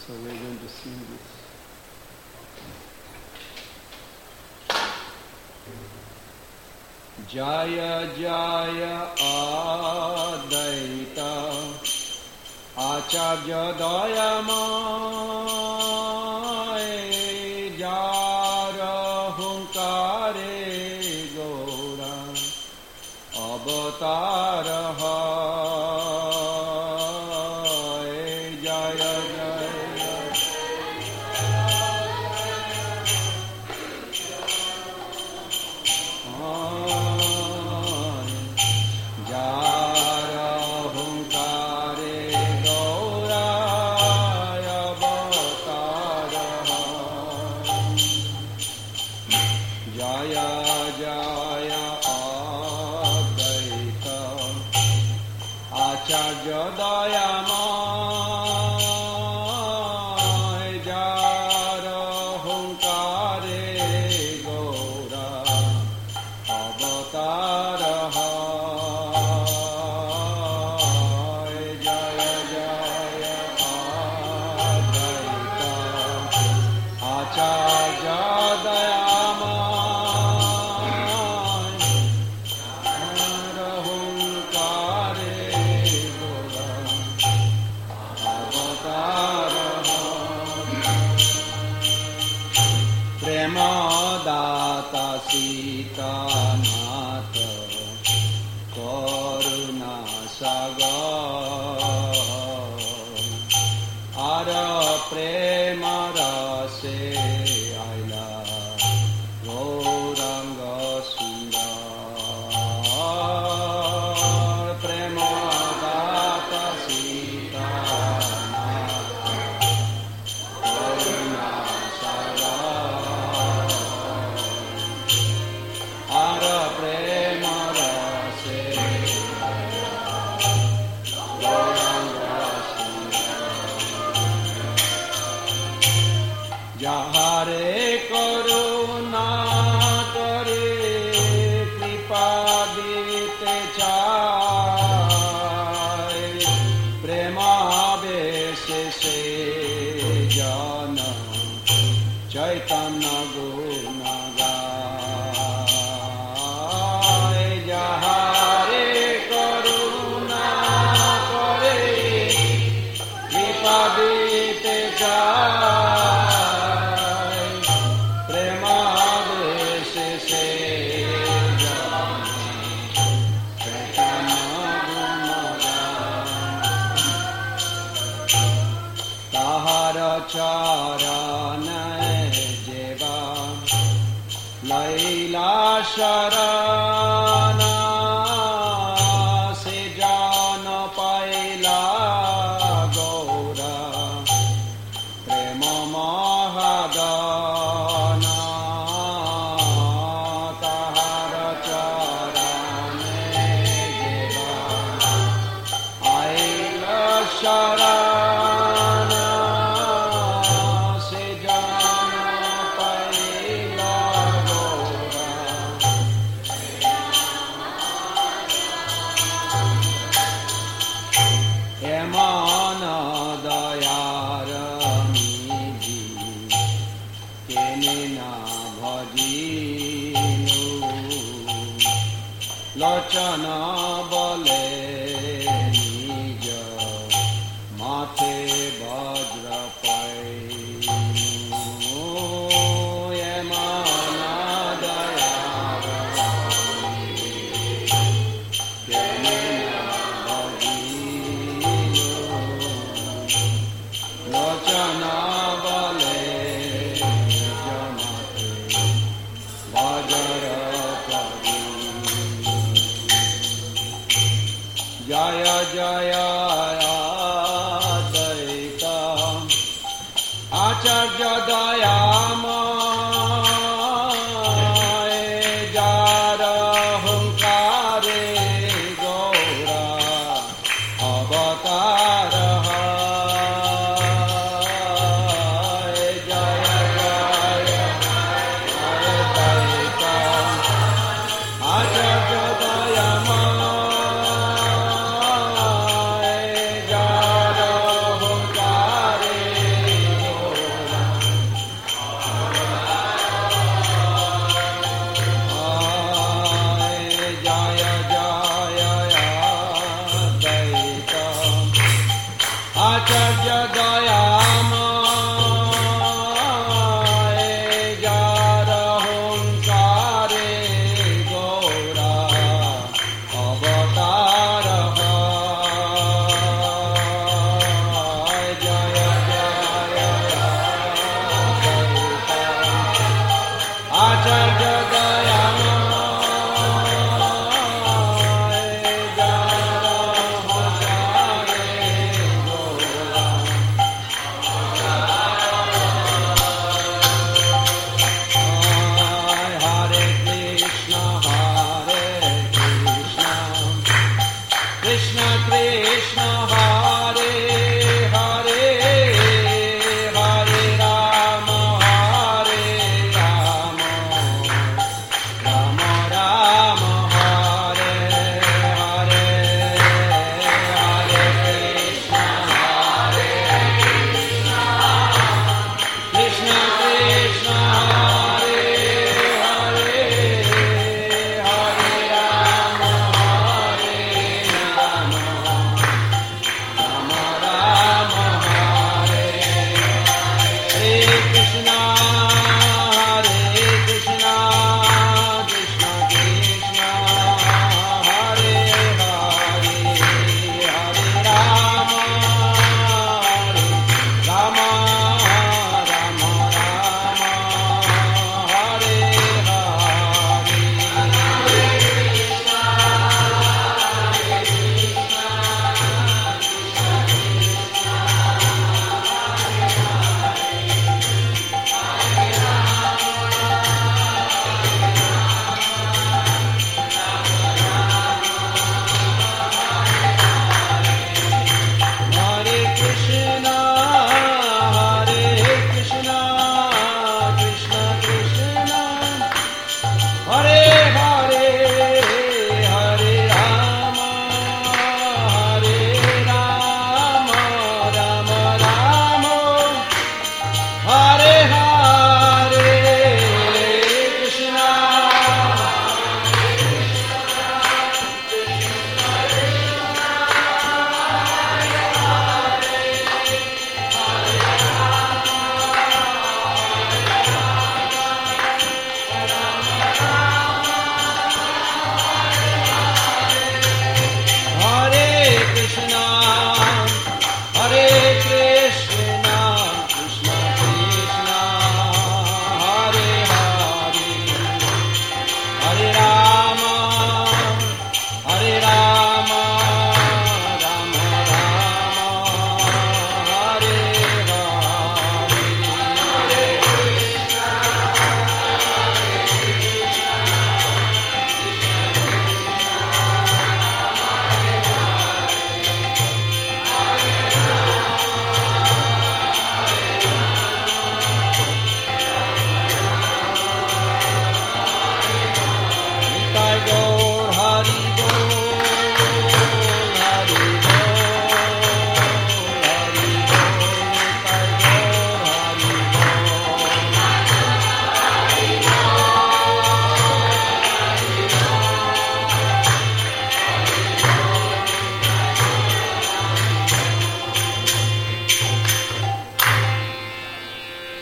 So we're going to sing this. Jaya Jaya Advaita Acharya Dayamay Jara Hunkare Gora Avataraha Jaya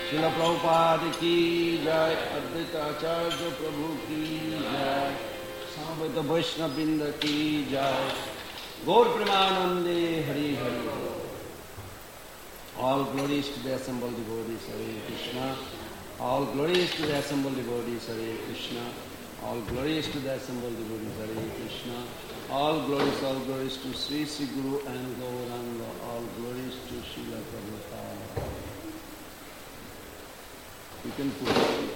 Srila Prabhupada ki jai, Advaita Acharya Prabhu ki jai, Samaveta Vaishnavrinda ki jai, Gaur Premanande Hari Hari. All glories to the assembled devotees, Hare Krishna. All glories to the assembled devotees, Hare Krishna. All glories to the assembled devotees, Hare Krishna. All glories to Sri Sri Guru and Gauranga. All glories to Srila Prabhupada. You can put it.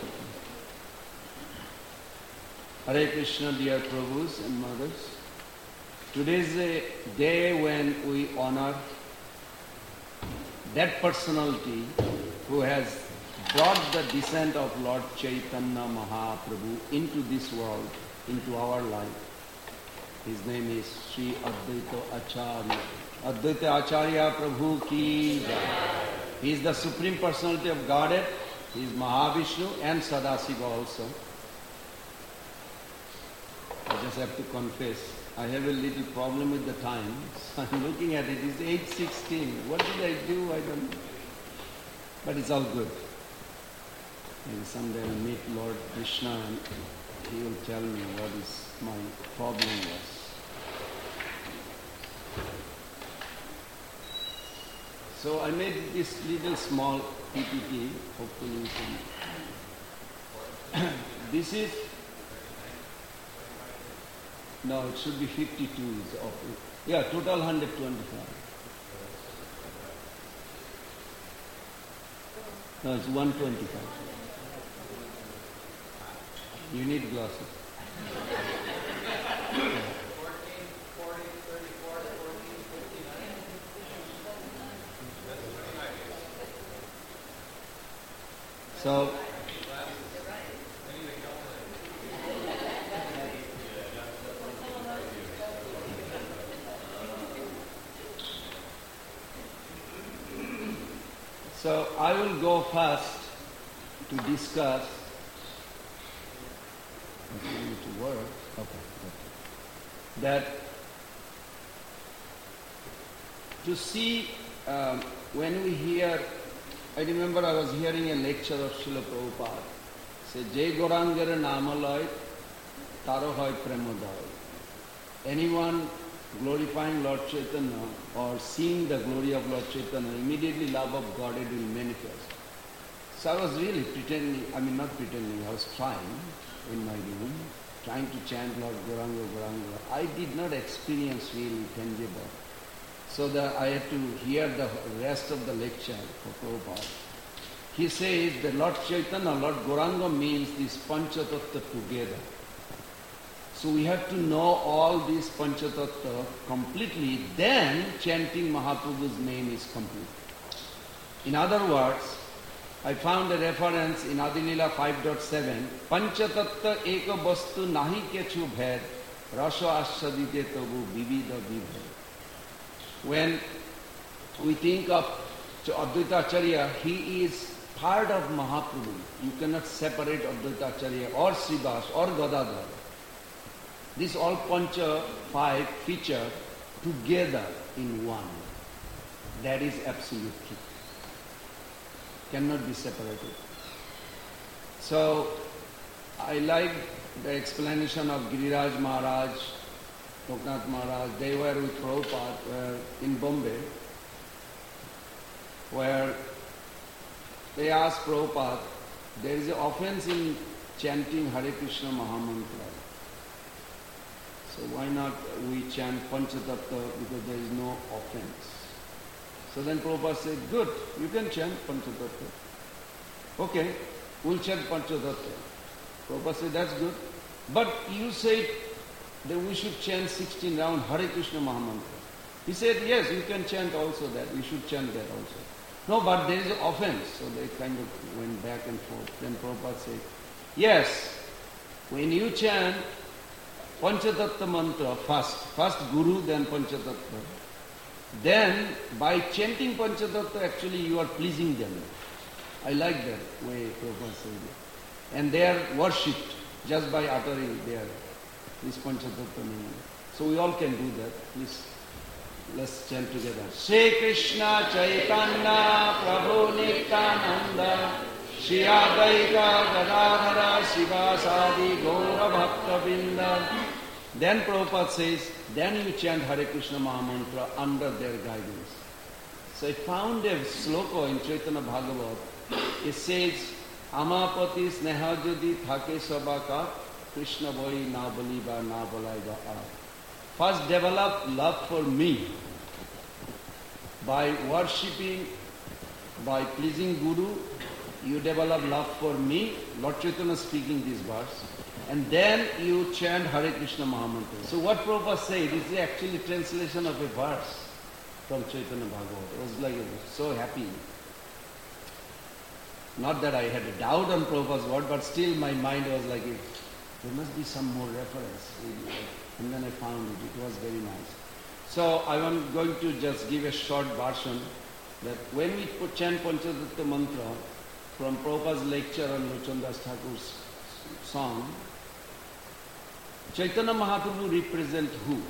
Hare Krishna, dear Prabhus and mothers. Today is a day when we honor that personality who has brought the descent of Lord Chaitanya Mahaprabhu into this world, into our life. His name is Sri Advaita Acharya. Advaita Acharya Prabhu ki jai. He is the Supreme Personality of Godhead. He is Mahavishnu and Sadasiva also. I just have to confess, I have a little problem with the time. So I'm looking at it, it's 8:16. What did I do? I don't know. But it's all good. Maybe someday I'll meet Lord Krishna and he will tell me what is my problem was. So I made this little small PPT. Hopefully you can. This is. No, it should be 52. Yeah, total 125. No, it's 125. You need glasses. 14, 40, 34, 14, 59. So, I will go first to discuss. To work. Okay. That to see when we hear, I remember I was hearing a lecture of Srila Prabhupada. Say, Jai Gaurangara Namalay, Taro Hoy Premoday. Anyone glorifying Lord Chaitanya or seeing the glory of Lord Chaitanya, immediately love of Godhead will manifest. So I was really not pretending, I was trying in my room, trying to chant Lord Gauranga, Gauranga. I did not experience really tangible. So that I had to hear the rest of the lecture for Prabhupada. He says that Lord Chaitanya, Lord Gauranga means this Panchatattva together. So we have to know all these Panchatattva completely, then chanting Mahaprabhu's name is complete. In other words, I found a reference in Adilila 5.7, Panchatattva eka vastu nahi kechu bhed, rasa asyadite tabu vivida vibhed. When we think of Advaita Acharya, he is part of Mahaprabhu. You cannot separate Advaita Acharya or Srivas or Gadadhar. These all Pancha 5 feature together in one. That is absolute truth. Cannot be separated. So, I like the explanation of Giriraj Maharaj, Loknath Maharaj. They were with Prabhupada in Bombay, where they asked Prabhupada, there is an offense in chanting Hare Krishna Mahamantra. So why not we chant Panchatattva because there is no offense. So then Prabhupada said, good, you can chant Panchatattva. Okay, we'll chant Panchatattva. Prabhupada said, that's good. But you said that we should chant 16 rounds Hare Krishna Mahamantra. He said, yes, you can chant also that. We should chant that also. No, but there is an offense. So they kind of went back and forth. Then Prabhupada said, yes, when you chant Panchatattva mantra first Guru, then Panchatattva. Then by chanting Panchatattva, actually you are pleasing them. I like that way Prabhupada said it. And they are worshipped just by uttering this Panchatattva name. So we all can do that. Please, let's chant together. Shri Krishna Chaitanya Prabhu Nityananda Shri Advaita Gadadhara Sivasadi Gaura Bhakta Vrinda. Then Prabhupada says, then you chant Hare Krishna Mahamantra under their guidance. So I found a sloka in Chaitanya Bhagavat. It says, Amapati Sneha Jodi Thake Sabaka Krishna Bhai Na Baliba Na Balaiba A. First develop love for me by worshipping, by pleasing Guru. You develop love for me. Lord Chaitanya speaking this verse. And then you chant Hare Krishna Mahamantra. So what Prabhupada said is actually translation of a verse from Chaitanya Bhagavat. I was like so happy. Not that I had a doubt on Prabhupada's word, but still my mind was like, there must be some more reference. And then I found it. It was very nice. So I am going to just give a short version that when we chant Panchatattva mantra from Prabhupada's lecture on Lochan Das Thakur's song, Chaitanya Mahaprabhu represents who?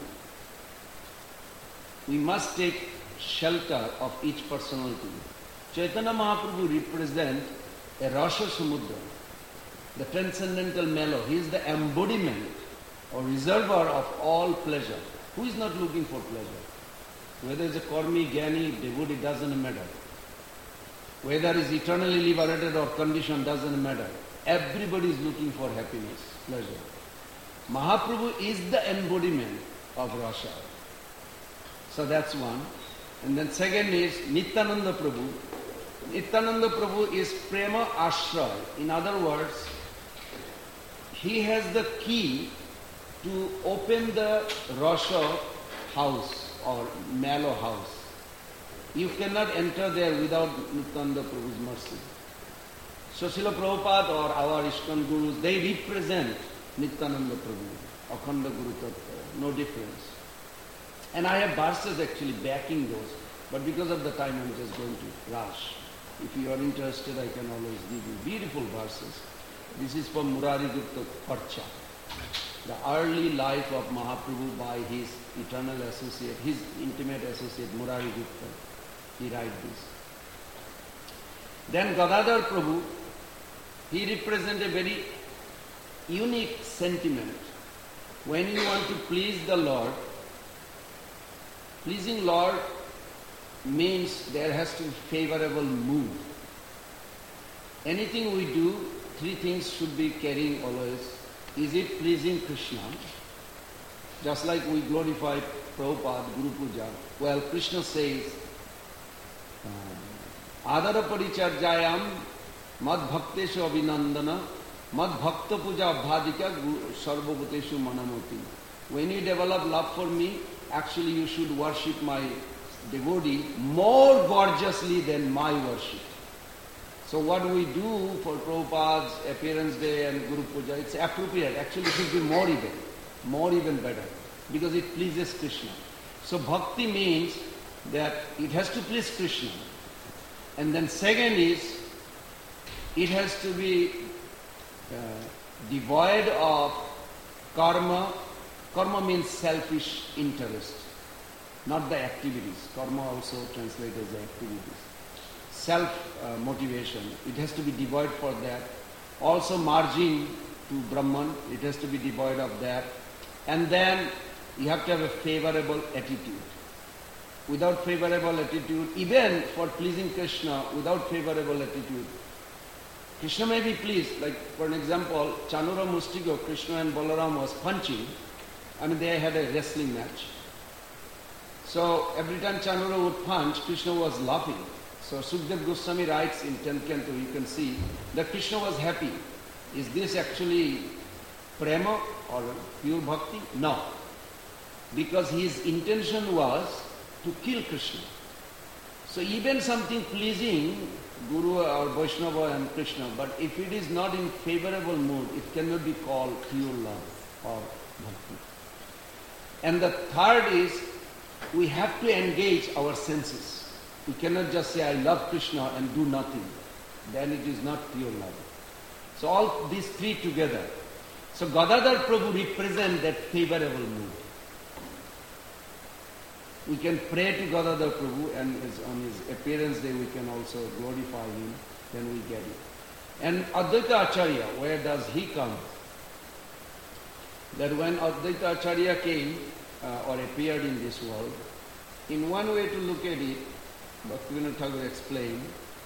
We must take shelter of each personality. Chaitanya Mahaprabhu represents a Rasa Samudra, the transcendental mellow. He is the embodiment or reservoir of all pleasure. Who is not looking for pleasure? Whether it's a Karmi, Jnani, devotee, doesn't matter. Whether it's eternally liberated or conditioned, doesn't matter. Everybody is looking for happiness, pleasure. Mahaprabhu is the embodiment of Rasa. So that's one. And then second is Nityananda Prabhu. Nityananda Prabhu is Prema Ashray. In other words, he has the key to open the Rasa house or mellow house. You cannot enter there without Nityananda Prabhu's mercy. So Srila Prabhupada or our ISKCON Gurus, they represent Nityananda Prabhu, Akhanda Guru Tattva, no difference. And I have verses actually backing those, but because of the time I'm just going to rush. If you are interested, I can always give you beautiful verses. This is from Murari Gupta Parcha, the early life of Mahaprabhu by his eternal associate, his intimate associate Murari Gupta. He writes this. Then Gadadhar Prabhu, he represents a very unique sentiment. When you want to please the Lord, pleasing Lord means there has to be favorable mood. Anything we do, three things should be carrying always. Is it pleasing Krishna? Just like we glorify Prabhupada, Guru Puja. Well, Krishna says, Adara Paricharjayam Mad Bhakteshu Abhinandana Mad Bhakta Puja Abhadika Sarvabhuteshu Manamoti. When you develop love for me, actually you should worship my devotee more gorgeously than my worship. So what we do for Prabhupada's appearance day and Guru Puja, it's appropriate. Actually it should be more even better, because it pleases Krishna. So bhakti means that it has to please Krishna. And then second is, it has to be devoid of karma. Karma means selfish interest, not the activities. Karma also translated as activities. Self-motivation, it has to be devoid for that. Also merging to Brahman, it has to be devoid of that. And then you have to have a favorable attitude. Without favorable attitude, even for pleasing Krishna, without favorable attitude, Krishna may be pleased. Like for an example, Chanura Mustigo, Krishna and Balaram was punching. They had a wrestling match. So every time Chanura would punch, Krishna was laughing. So Sukdev Goswami writes in 10th canto, you can see that Krishna was happy. Is this actually prema or pure bhakti? No. Because his intention was to kill Krishna. So even something pleasing, Guru or Vaishnava and Krishna, but if it is not in favorable mood, it cannot be called pure love or bhakti. And the third is, we have to engage our senses. We cannot just say, I love Krishna and do nothing. Then it is not pure love. So all these three together. So Gadadhar Prabhu represents that favorable mood. We can pray to Gadadhar Prabhu, and on his appearance day we can also glorify him, then we get it. And Advaita Acharya, where does he come? That when Advaita Acharya came or appeared in this world, in one way to look at it, Bhaktivinoda Thakur explained,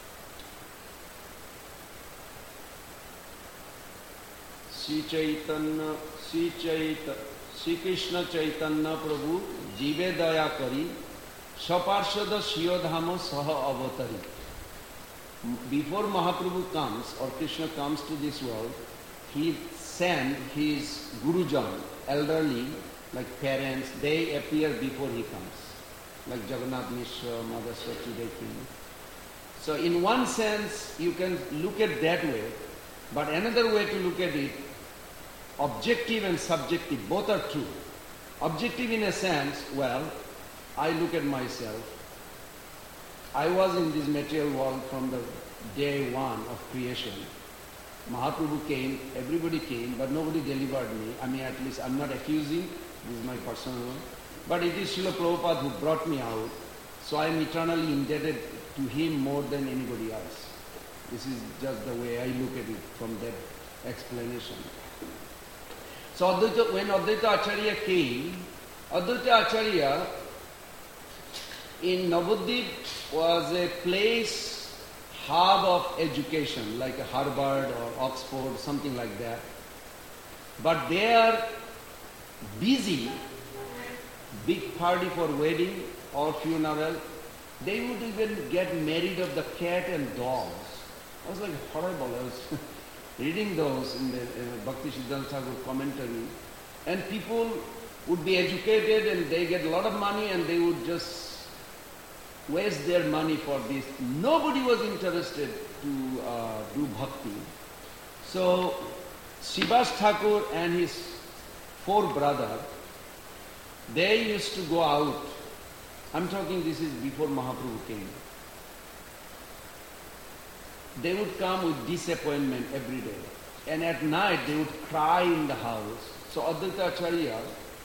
Sri Krishna Chaitanya Prabhu Jive Daya Kari Saparshada Shiyodhama Saha Avatari. Before Mahaprabhu comes or Krishna comes to this world, he sent his Gurujan, elderly, like parents, they appear before he comes. Like Jagannath Mishra, Mother Sachideki. So in one sense, you can look at that way, but another way to look at it, objective and subjective, both are true. Objective in a sense, well, I look at myself. I was in this material world from the day one of creation. Mahaprabhu came, everybody came, but nobody delivered me. I mean, at least I'm not accusing, this is my personal one. But it is Srila Prabhupada who brought me out, so I am eternally indebted to him more than anybody else. This is just the way I look at it from that explanation. So when Advaita Acharya came, Advaita Acharya in Navadvip was a place, hub of education, like a Harvard or Oxford, something like that. But they are busy, big party for wedding or funeral, they would even get married of the cat and dogs. I was like horrible. I was reading those in the Bhakti Siddhanta Thakur commentary, and people would be educated and they get a lot of money and they would just waste their money for this. Nobody was interested to do bhakti. So Srivas Thakur and his 4 brothers, they used to go out. I'm talking, this is before Mahaprabhu came. They would come with disappointment every day. And at night they would cry in the house. So Advaita Acharya,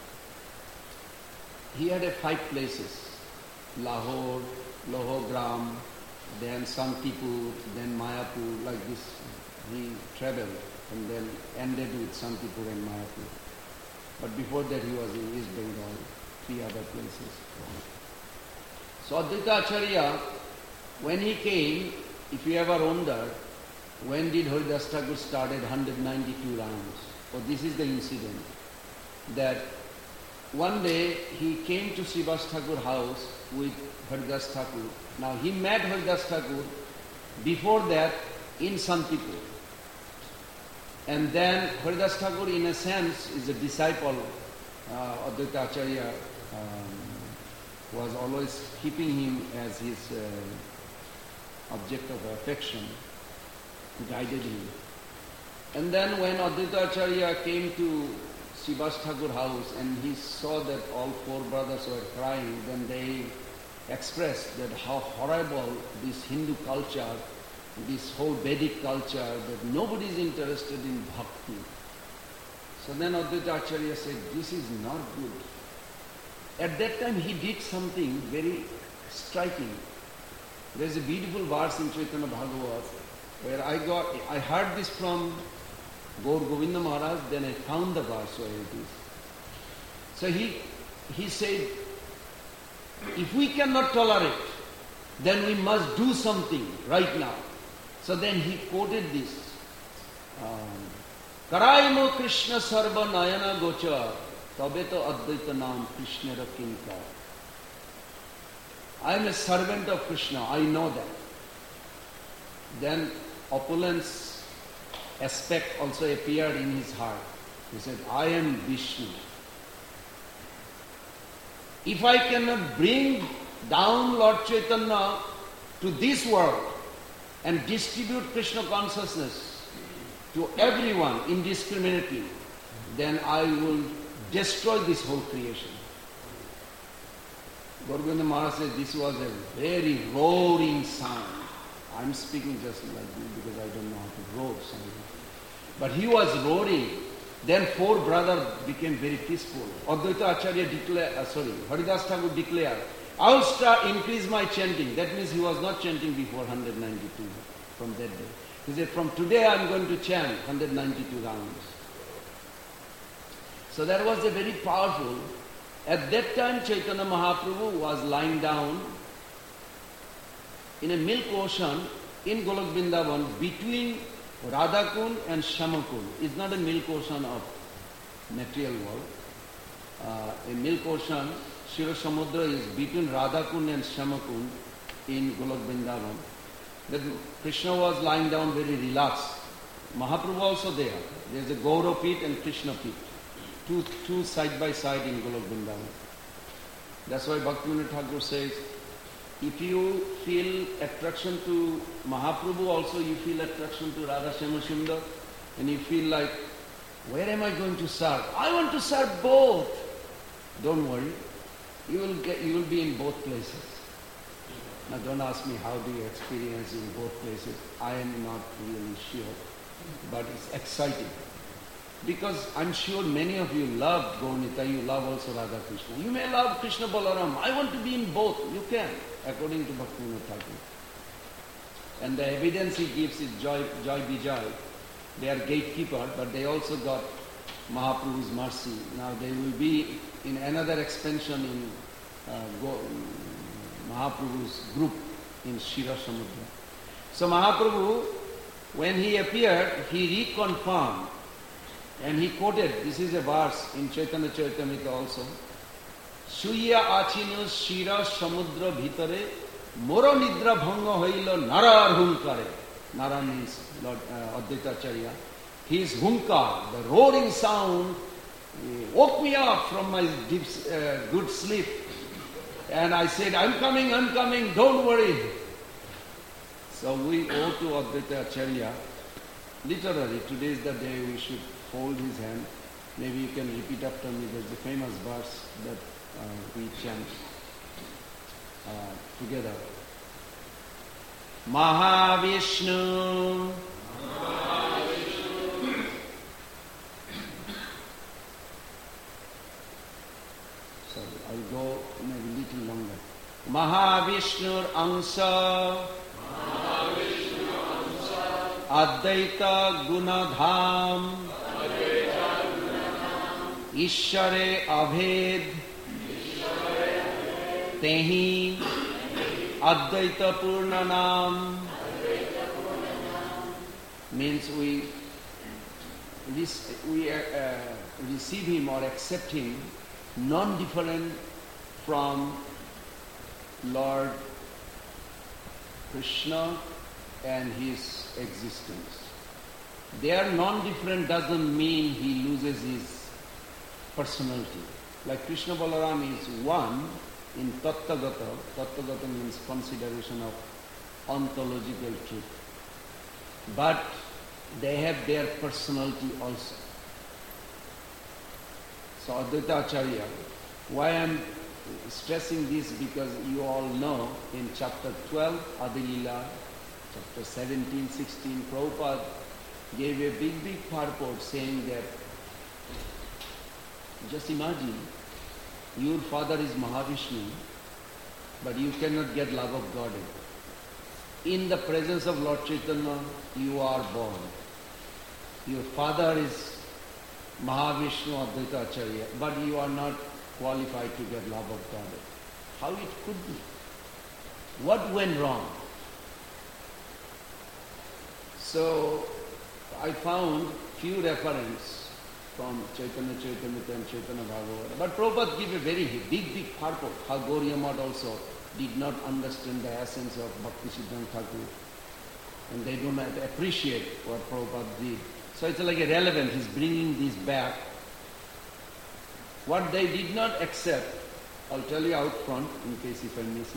he had 5 places. Lahore, Lohogram, then Santipur, then Mayapur, like this. He traveled and then ended with Santipur and Mayapur. But before that he was in East Bengal, 3 other places. So Advaita Acharya, when he came, if you ever wonder, when did Haridas Thakur started 192 rounds? So this is the incident, that one day he came to Srivas Thakur house with Haridas Thakur. Now he met Haridas Thakur before that in Santipur. And then Haridas Thakur, in a sense, is a disciple. Advaita Acharya was always keeping him as his object of affection, guided him. And then when Advaita Acharya came to Srivas Thakur house and he saw that all 4 brothers were crying, then they expressed that how horrible this Hindu culture, this whole Vedic culture, that nobody is interested in bhakti. So then Advaita Acharya said, this is not good. At that time he did something very striking. There is a beautiful verse in Chaitanya Bhagavat where I heard this from Gaur Govinda Maharaj, then I found the verse where it is. So he said, if we cannot tolerate, then we must do something right now. So then he quoted this. Karaimo Krishna Sarva Nayana Gocha Tabeto Advaita Nam Krishna Rakinka. I am a servant of Krishna, I know that. Then opulence aspect also appeared in his heart. He said, I am Vishnu. If I cannot bring down Lord Chaitanya to this world and distribute Krishna consciousness to everyone indiscriminately, then I will destroy this whole creation. Gaur Govinda Maharaj says this was a very roaring sound. I'm speaking just like this because I don't know how to roar something. But he was roaring. Then 4 brothers became very peaceful. Advaita Acharya Haridas Thakur declared, I will increase my chanting. That means he was not chanting before 192 from that day. He said, from today I'm going to chant 192 rounds. So that was a very powerful. At that time Chaitanya Mahaprabhu was lying down in a milk ocean in Golok Vrindavan between Radhakund and Shyamakund. It's not a milk ocean of material world. A milk ocean, Shira Samudra, is between Radhakund and Shyamakund in Golok Vrindavan. That Krishna was lying down very relaxed. Mahaprabhu also there. There's a Gaura pit and Krishna pit. Two side by side in Golok Vrindavan. That's why Bhaktivinoda Thakur says, if you feel attraction to Mahaprabhu, also you feel attraction to Radha Shyama Sundar, and you feel like, where am I going to serve? I want to serve both. Don't worry, you will be in both places. Now don't ask me how do you experience in both places. I am not really sure, but it's exciting. Because I'm sure many of you love Gaunita, you love also Radha Krishna. You may love Krishna Balaram. I want to be in both. You can, according to Bhaktivinoda Thakur. And the evidence he gives is Joy Vijay. They are gatekeeper, but they also got Mahaprabhu's mercy. Now they will be in another expansion in Mahaprabhu's group in Shira Samudra. So Mahaprabhu, when he appeared, he reconfirmed. And he quoted, this is a verse in Chaitanya Charitamrita also. Suya achinu shira samudra bhitare moro nidra bhanga hoilo nara hunkare. Nara means Lord Advaita Acharya. His hunkar, the roaring sound, woke me up from my deep, good sleep. And I said, I'm coming, don't worry. So we owe to Advaita Acharya, literally, today is the day we should hold his hand. Maybe you can repeat after me. There's the famous verse that we chant together. Mahavishnu. Sorry, I'll go maybe little longer. Mahavishnur Angsa. Advaita Gunadham. Ishare Abhed Tehi Advaita Purnanam means we receive him or accept him non-different from Lord Krishna and his existence. Their non-different doesn't mean he loses his personality. Like Krishna Balaram is one in Tattagata. Tattagata means consideration of ontological truth. But they have their personality also. So Advaita Acharya, why I am stressing this, because you all know in chapter 12, Adilila, chapter 17, 16, Prabhupada gave a big purport saying that just imagine, your father is Mahavishnu, but you cannot get love of God. In the presence of Lord Chaitanya, you are born. Your father is Mahavishnu Advaita Acharya, but you are not qualified to get love of God. How it could be? What went wrong? So, I found few references from Chaitanya Charitamrita and Chaitanya Bhagavata. But Prabhupada gave a very big purport, how Gauriya Math also did not understand the essence of Bhakti Siddhanta Thakur. And they do not appreciate what Prabhupada did. So it's like a relevant, he's bringing this back. What they did not accept, I'll tell you out front in case if I miss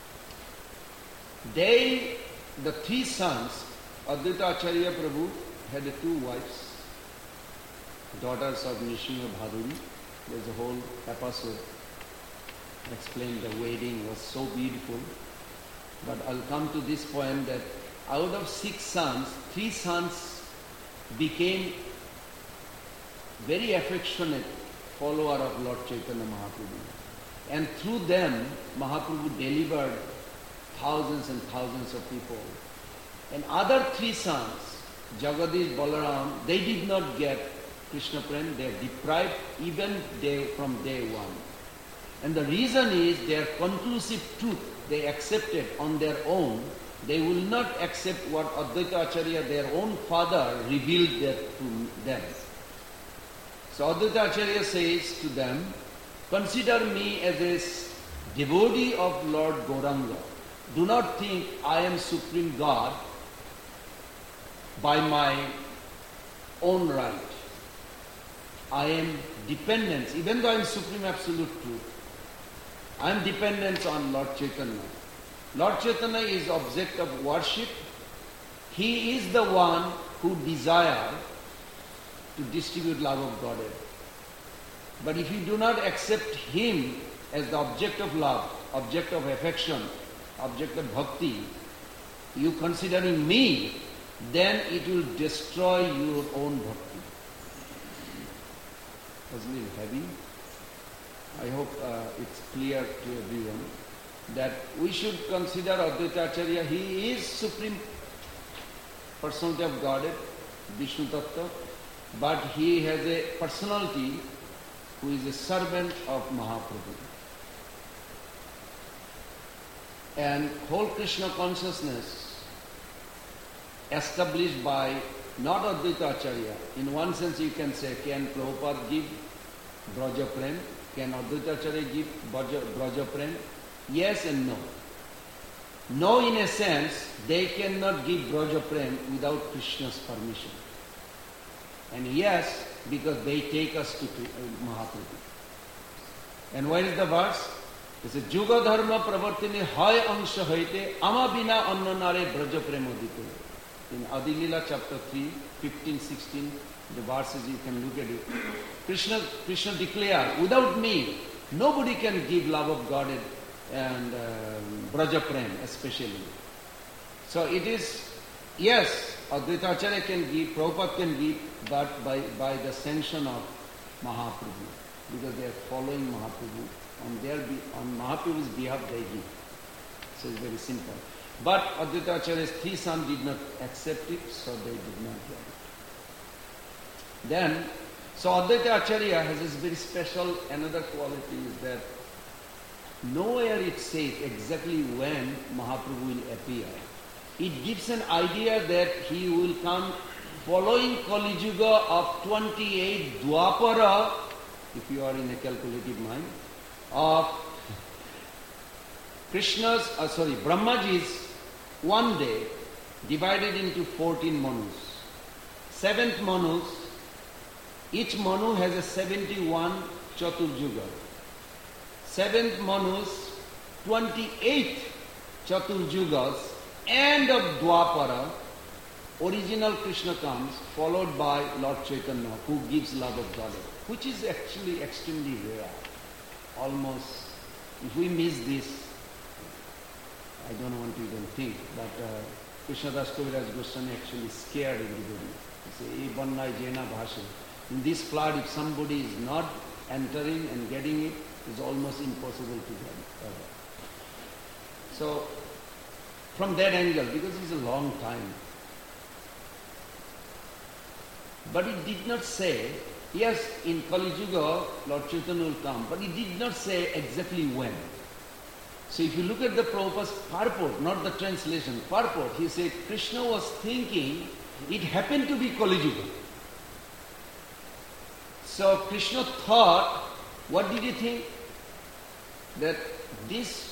it. The three sons, Advaita Acharya Prabhu had two wives, daughters of Nrsimha Bhaduri. There's a whole episode explained. The wedding was so beautiful. But I'll come to this point that out of 6 sons, 3 sons became very affectionate follower of Lord Chaitanya Mahaprabhu. And through them, Mahaprabhu delivered thousands and thousands of people. And other three sons, Jagadish, Balaram, they did not get Krishna Prem. They are deprived even from day one. And the reason is their conclusive truth they accepted on their own. They will not accept what Advaita Acharya, their own father, revealed to them. So Advaita Acharya says to them, consider me as a devotee of Lord Gauranga. Do not think I am Supreme God by my own right. I am dependent, even though I am Supreme Absolute Truth, I am dependent on Lord Chaitanya. Lord Chaitanya is object of worship. He is the one who desires to distribute love of Godhead. But if you do not accept Him as the object of love, object of affection, object of bhakti, you considering me, then it will destroy your own bhakti. Wasn't it heavy? I hope it's clear to everyone that we should consider Advaita Acharya. He is Supreme Personality of Godhead, Vishnu Tattva, but he has a personality who is a servant of Mahaprabhu. And whole Krishna consciousness established by not Advaita Acharya. In one sense you can say, can Prabhupada give Braja Prem? Can Advaita Acharya give Braja Prem? Yes and no. No, in a sense, they cannot give Braja Prem without Krishna's permission. And yes, because they take us to Mahaprabhu. And what is the verse? It says, Juga Dharma Pravartini Hai Angsha Haite Ama Bina Annanare Braja Premodite. In Adilila chapter 3, 15, 16, the verses you can look at it. Krishna declared, without me, nobody can give love of God and Braja Prem especially. So it is, yes, Advaita Acharya can give, Prabhupada can give, but by the sanction of Mahaprabhu, because they are following Mahaprabhu. On Mahaprabhu's behalf they give. So it's very simple. But Advaita Acharya's three sons did not accept it, so they did not get it. Then, so Advaita Acharya has this very special, another quality is that nowhere it says exactly when Mahaprabhu will appear. It gives an idea that he will come following Kali Yuga of 28 Dwapara, if you are in a calculative mind, of Brahmaji's one day divided into 14 manus. 7th manus, each manu has a 71 Chaturjuga. 7th manus, 28 Chaturjugas, end of Dwapara, original Krishna comes, followed by Lord Chaitanya, who gives love of God, which is actually extremely rare. Almost, if we miss this, I don't want to even think, but Krishnadas Kaviraj Goswami actually scared everybody. He said, "E Bannai Jena Bhashe." In this flood, if somebody is not entering and getting it, it's almost impossible to get it. So, from that angle, because it's a long time. But it did not say, yes, in Kali Yuga, Lord Chaitanya will come, but it did not say exactly when. So if you look at the Prabhupada's purport, not the translation, purport, he said Krishna was thinking it happened to be Kali Yuga. So Krishna thought, what did he think? That this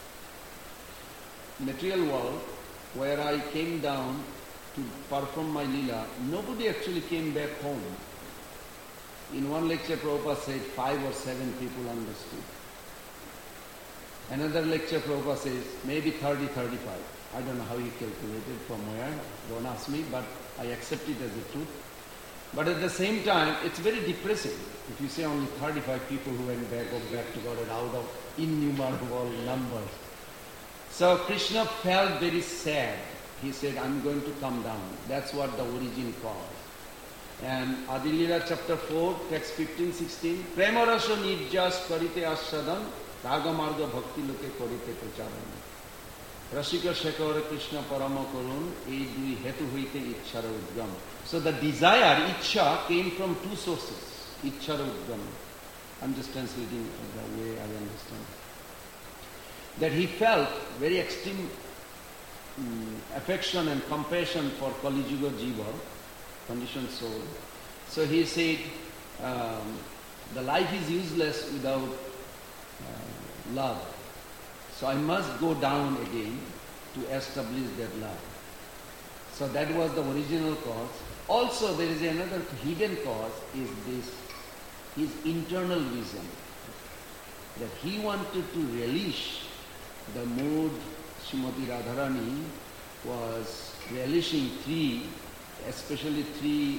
material world where I came down to perform my lila, nobody actually came back home. In one lecture, Prabhupada said 5 or 7 people understood. Another lecture, Prabhupada says maybe 30, 35. I don't know how he calculated, from where, don't ask me, but I accept it as a truth. But at the same time, it's very depressing if you say only 35 people who went back to God and out of innumerable numbers. So Krishna felt very sad. He said, I'm going to come down. That's what the origin caused. And Adilila chapter 4, text 15, 16, Premarasya nirjas karite asyadan, Ragamarga bhakti loke karite pracharan. Rasika Shekhar Krishna Parama Karun, ei dui hetu hoite Ichchara Udgam. So the desire, Ichcha, came from two sources, Ichchara Udgam. I'm just translating the way I understand. That he felt very extreme affection and compassion for Kali Yuga Jiva, conditioned soul. So he said, the life is useless without love. So I must go down again to establish that love. So that was the original cause. Also there is another hidden cause, is this, his internal vision. That he wanted to relish the mood. Srimati Radharani was relishing especially three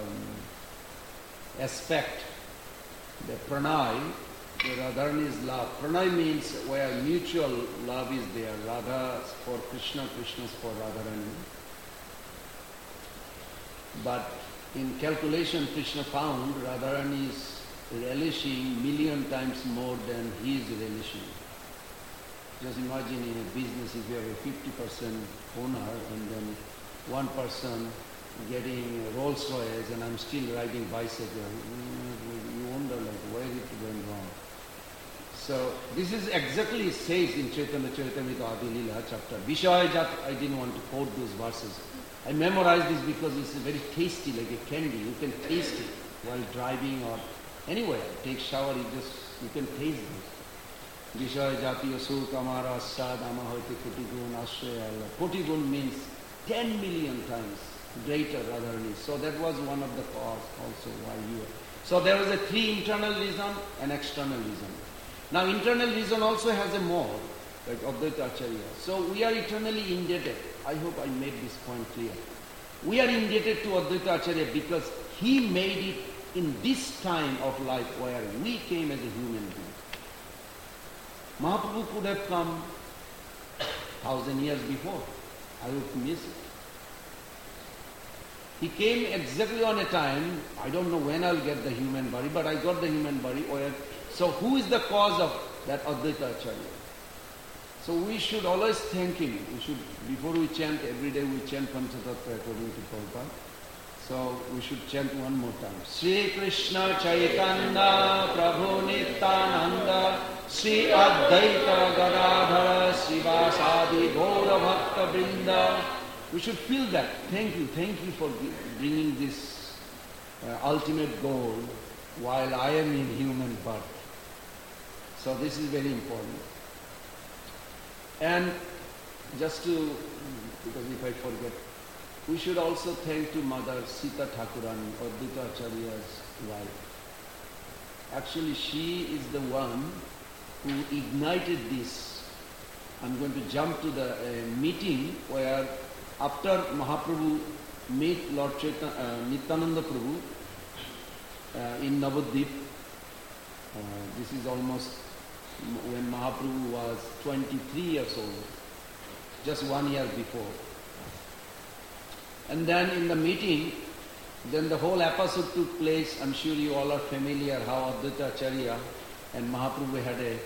aspects. The pranay, the Radharani's love. Pranay means where mutual love is there. Radha for Krishna, Krishna's for Radharani. But in calculation, Krishna found Radharani is relishing million times more than he is relishing. Just imagine in a business if you have a 50% owner and then one person getting Rolls Royce and I'm still riding bicycle, you wonder like where is it going wrong? So this is exactly says in Chaitanya Charitamrita Adi Lila chapter. Vishayajat, I didn't want to quote those verses. I memorized this because it's very tasty, like a candy. You can taste it while driving or anywhere. Take shower, you can taste this. Vishaya Jatiya Sukh Amara Sad Amahoiti Kotigun Ashraya. Kotigun means 10 million times greater Radharani. So that was one of the cause also why you were. So there was a three internal reason and external reason. Now internal reason also has a more, like Advaita Acharya. So we are eternally indebted. I hope I made this point clear. We are indebted to Advaita Acharya because he made it in this time of life where we came as a human being. Mahaprabhu could have come 1,000 years before. I would miss it. He came exactly on a time, I don't know when I'll get the human body, but I got the human body. So who is the cause of that Advaita Acharya? So we should always thank him. Before we chant, every day we chant Panchatattva according to Prabhupada. So we should chant one more time. Sri Krishna Chaitanya Prabhu Nityananda Sri Advaita Gadadhara Srivasadi Gaura Bhakta Vrinda. We should feel that. Thank you for bringing this ultimate goal while I am in human birth. So this is very important. And just to, because if I forget, we should also thank to Mother Sita Thakurani, Advaita Acharya's wife. Actually, she is the one who ignited this. I'm going to jump to the meeting where after Mahaprabhu met Lord Nityananda Prabhu in Navadvip, this is almost when Mahaprabhu was 23 years old, just 1 year before. And then in the meeting, then the whole episode took place. I'm sure you all are familiar how Advaita Acharya and Mahaprabhu had a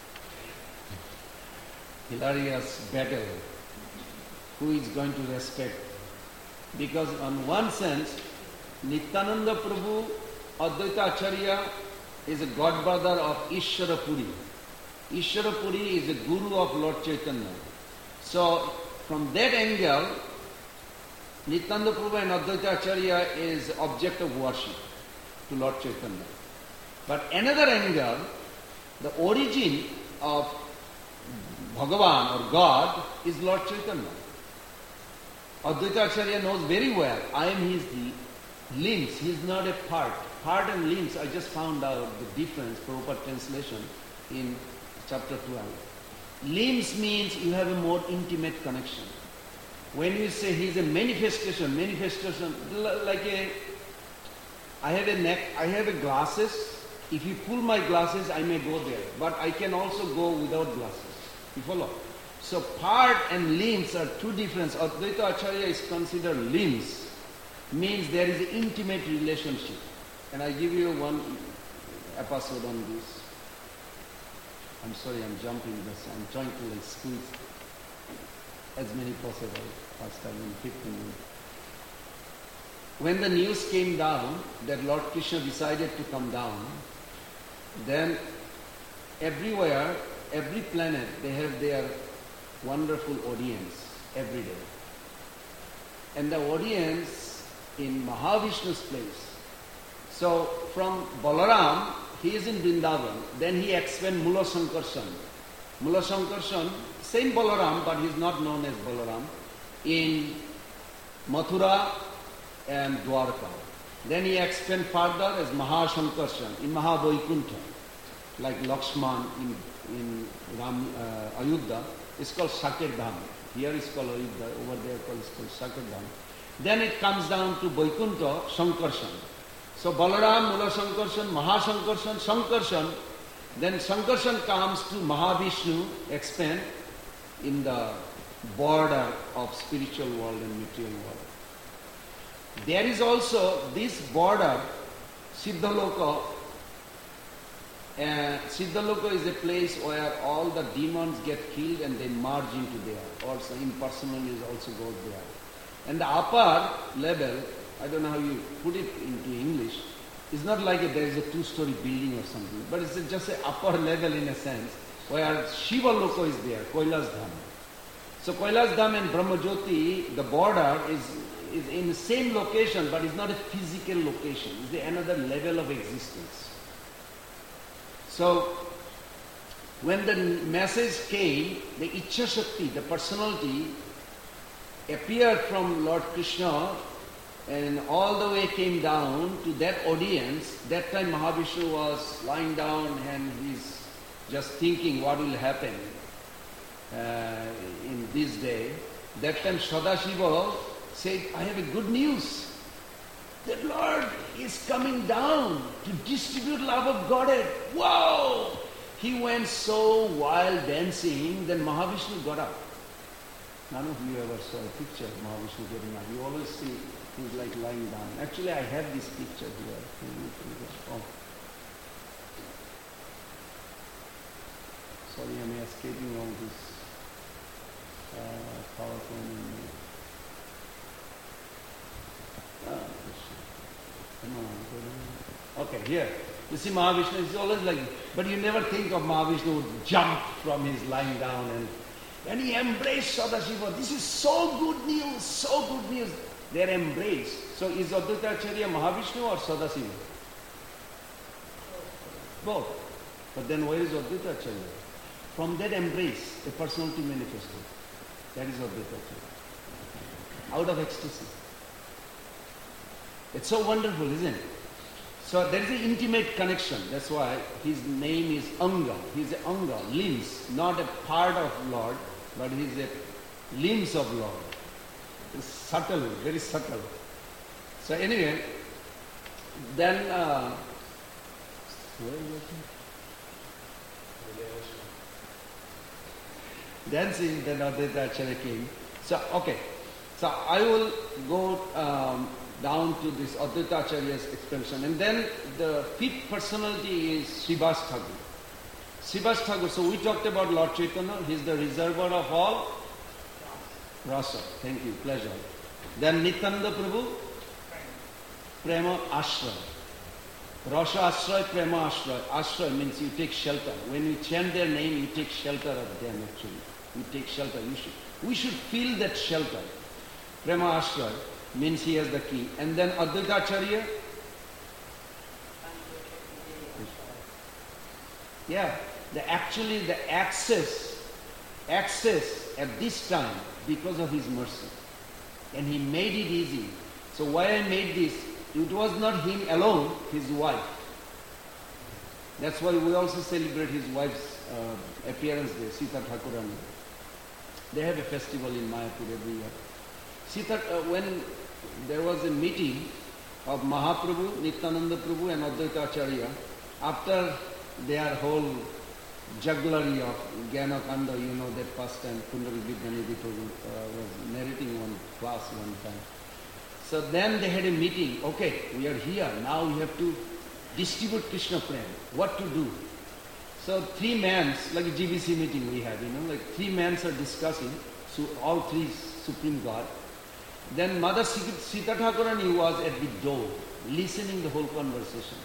hilarious battle. Who is going to respect? Because on one sense, Nityananda Prabhu, Advaita Acharya is a godbrother of Ishvara Puri. Ishvara Puri is a guru of Lord Chaitanya. So from that angle, Nityananda Prabhu and Advaita Acharya is object of worship to Lord Chaitanya. But another angle, the origin of Bhagavan or God is Lord Chaitanya. Advaita Acharya knows very well, I am his limbs, he is not a part. Part and limbs, I just found out the difference, proper translation in chapter 12. Limbs means you have a more intimate connection. When you say he is a manifestation, like I have a glasses. If you pull my glasses, I may go there. But I can also go without glasses. You follow? So part and limbs are two different. Advaita Acharya is considered limbs. Means there is an intimate relationship. And I give you one episode on this. I'm sorry, I'm jumping this. I'm trying to squeeze. as many possible, first time in 15 minutes. When the news came down that Lord Krishna decided to come down, then everywhere, every planet, they have their wonderful audience every day. And the audience in Mahavishnu's place. So from Balaram, he is in Vrindavan. Then he explained Mula Sankarshan. Mula Sankarshan, same Balaram, but he is not known as Balaram, in Mathura and Dwarka. Then he explained further as Mahasankarshan in Mahavaikuntha, like Lakshman in Ayodhya. It's called Sakir Dham. Here is called Ayodhya, over there it's called Sakir Dham. Then it comes down to Vaikuntha, Sankarshan. So Balaram, Mula Sankarshan, Mahasankarshan, Sankarshan. Then Sankarshan comes to Mahavishnu, expand in the border of spiritual world and material world. There is also this border, Siddhaloka. Siddhaloka is a place where all the demons get killed and they merge into there. Also impersonal also goes there. And the upper level, I don't know how you put it into English, it's not like there is a two-story building or something, but it's just an upper level in a sense, where Shiva Loka is there, Kailas Dham. So Kailas Dham and Brahmajyoti, the border is in the same location, but it's not a physical location. It's another level of existence. So when the message came, the Ichha Shakti, the personality, appeared from Lord Krishna and all the way came down to that audience. That time Mahavishnu was lying down and he's just thinking what will happen in this day. That time Sadashiva said, I have a good news. The Lord is coming down to distribute love of Godhead. Wow! He went so wild dancing, then Mahavishnu got up. None of you ever saw a picture of Mahavishnu getting up. You always see he's like lying down. Actually, I have this picture here. Oh. Sorry, I'm escaping all this PowerPoint. Okay, here. You see Mahavishnu is always like, but you never think of Mahavishnu would jump from his lying down and he embraced Sadashiva. This is so good news, so good news. Their embrace. So is Advaita Acharya Mahavishnu or Sadashiva? Both. But then where is Advaita Acharya? From that embrace, a personality manifested. That is Advaita Acharya. Out of ecstasy. It's so wonderful, isn't it? So there is an intimate connection. That's why his name is Anga. He's an Anga, limbs, not a part of Lord, but he's a limbs of Lord. It's subtle, very subtle. So anyway, then where is it? Dancing, then Advaita Acharya came. So okay, so I will go down to this Advaita Acharya's expansion. And then the fifth personality is Srivas Thakur. Srivas Thakur, so we talked about Lord Chaitanya. He's the reservoir of all rasa. Thank you, pleasure. Then Nityananda Prabhu, Prema Ashray. Rasa Ashray, Prema Ashray. Ashray means you take shelter. When you chant their name, you take shelter of them actually. You take shelter. We should feel that shelter. Prema Ashray means he has the key. And then Advaita Acharya. Yeah, the access at this time because of his mercy. And he made it easy. So why I made this, it was not him alone, his wife. That's why we also celebrate his wife's appearance there, Sita Thakurani. They have a festival in Mayapur every year. Sita, when there was a meeting of Mahaprabhu, Nityananda Prabhu and Advaita Acharya, after their whole jugglery of Gyanakanda, you know that first time Kundari Vidyanidhi Prabhu was narrating one class one time. So then they had a meeting, okay, we are here, now we have to distribute Krishna Prem, what to do? So three men, like a GBC meeting we had, like three men are discussing. all three Supreme God. Then Mother Sita Thakurani was at the door, listening the whole conversation.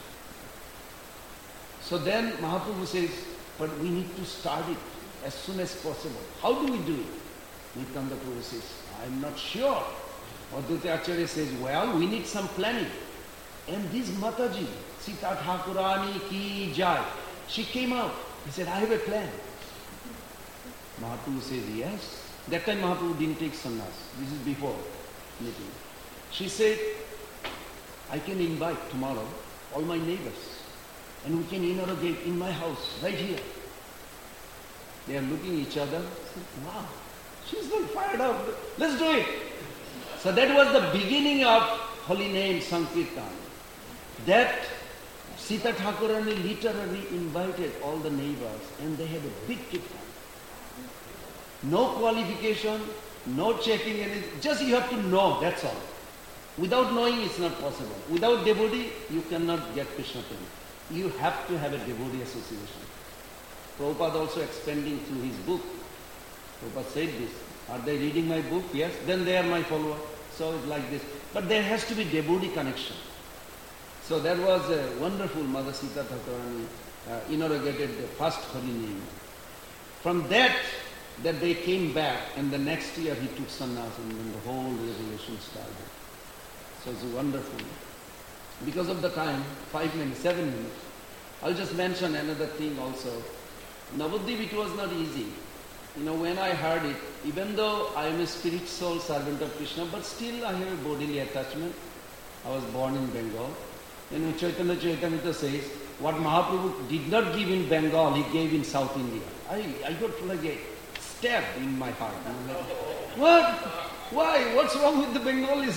So then Mahaprabhu says, but we need to start it as soon as possible. How do we do it? Nityananda Prabhu says, I'm not sure. Advaita Acharya says, well, we need some planning. And this Mataji, Sita Thakurani ki jai, she came out. He said, I have a plan. Mahaprabhu says, yes. That time Mahaprabhu didn't take sannyas. This is before meeting. She said, I can invite tomorrow all my neighbors and we can inaugurate in my house, right here. They are looking at each other. Said, wow, she's not fired up. Let's do it. So that was the beginning of holy name Sankirtan. That Sita Thakurani literally invited all the neighbors and they had a big kirtan. No qualification, no checking anything. Just you have to know, that's all. Without knowing, it's not possible. Without devotee, you cannot get Krishna prema. You have to have a devotee association. Prabhupada also expanding through his book. Prabhupada said this. Are they reading my book? Yes. Then they are my follower. So it's like this. But there has to be devotee connection. So that was a wonderful Mother Sita Thakurani inaugurated the first holy name. From that they came back and the next year he took sannyas and then the whole revolution started. So it's wonderful. Because of the time, 5 minutes, 7 minutes, I'll just mention another thing also. Navadvip, it was not easy. When I heard it, even though I am a spiritual servant of Krishna, but still I have a bodily attachment. I was born in Bengal. And Chaitanya Charitamrita says, what Mahaprabhu did not give in Bengal, he gave in South India. I got like a stab in my heart. Like, what? Why? What's wrong with the Bengalis?